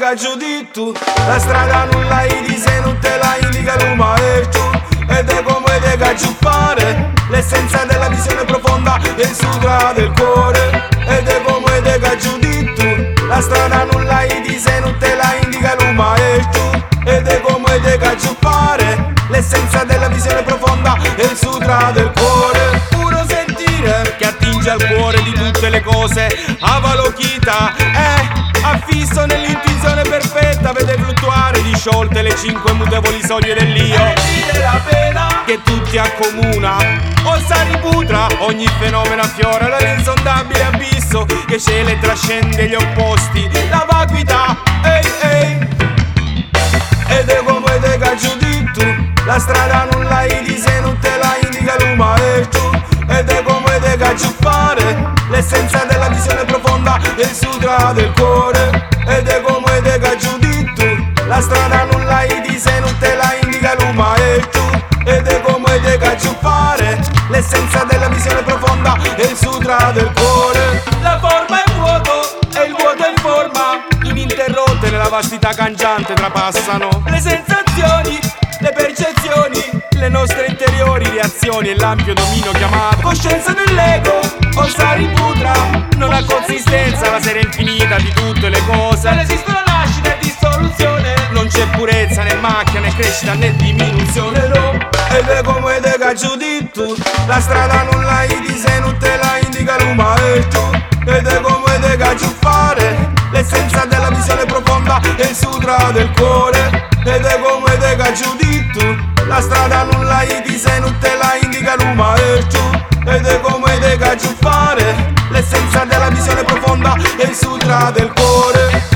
giù di tu. La strada non la di se non te la indica l'uma e tu. Ed è come te giù fare l'essenza della visione profonda e il sutra del cuore. Ed è come te giù di tu. La strada non la di se non te la indica l'uma e tu. Ed è come te giù fare l'essenza della visione profonda e il sutra del cuore. Puro sentire che attinge al cuore di tutte le cose. Avalokita affisso nell'intuizione perfetta, vede fluttuare disciolte le 5 mutevoli soglie dell'io. E la pena che tutti accomuna o Sariputra, ogni fenomeno affiora dall'insondabile abisso che cela e trascende gli opposti, la vacuità, ehi ehi. Ed è come te giù di tu. La strada non la di se non te la indica l'uma e tu. Ed è come te giù fare l'essenza della visione profonda e il sutra del cuore. Ed è come te giù di tu. La strada non la di se non te la indica l'uma e tu. Ed è come te giù fare l'essenza della visione profonda e il sutra del cuore. La forma è vuoto e il vuoto è forma, ininterrotte nella vastità cangiante trapassano le sensazioni, le percezioni, le nostre interiori reazioni e l'ampio dominio chiamato coscienza dell'ego o Sariputra. Non ha consistenza la serie infinita di tutte le cose, non esistono nascita e dissoluzione, non c'è purezza né macchia né crescita né diminuzione, no. Ed è come te giù di tu. La strada non la di se non te la indica l'uma e tu. Ed è come te giù fare l'essenza della visione profonda e il sutra del cuore. Ed è come te giù di tu. La strada non la di se non te la indica l'uma e tu. Ed è come te giù fare l'essenza della visione profonda e il sutra del cuore.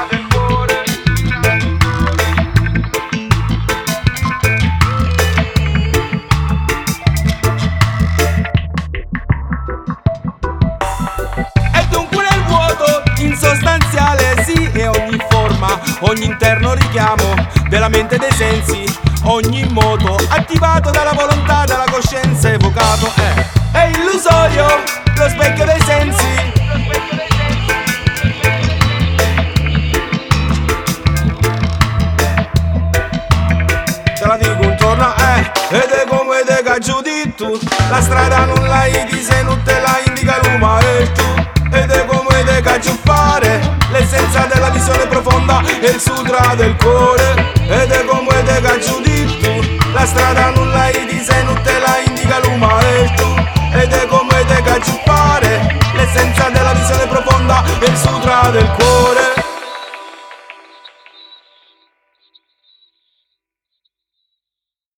Insostanziale sì, e ogni forma, ogni interno richiamo della mente e dei sensi, ogni moto attivato dalla volontà, dalla coscienza evocato è illusorio, lo specchio dei sensi. Te la dico un giorno ed è come te giù di tu. La strada non la di se non te la indica l'uma e tu. Ed è come te giù fare l'essenza della visione profonda e il sutra del cuore. Ed è come te giù di tu. La strada non la di se non te la indica l'uma e tu. Ed è come te giù fare l'essenza della visione profonda e il sutra del cuore.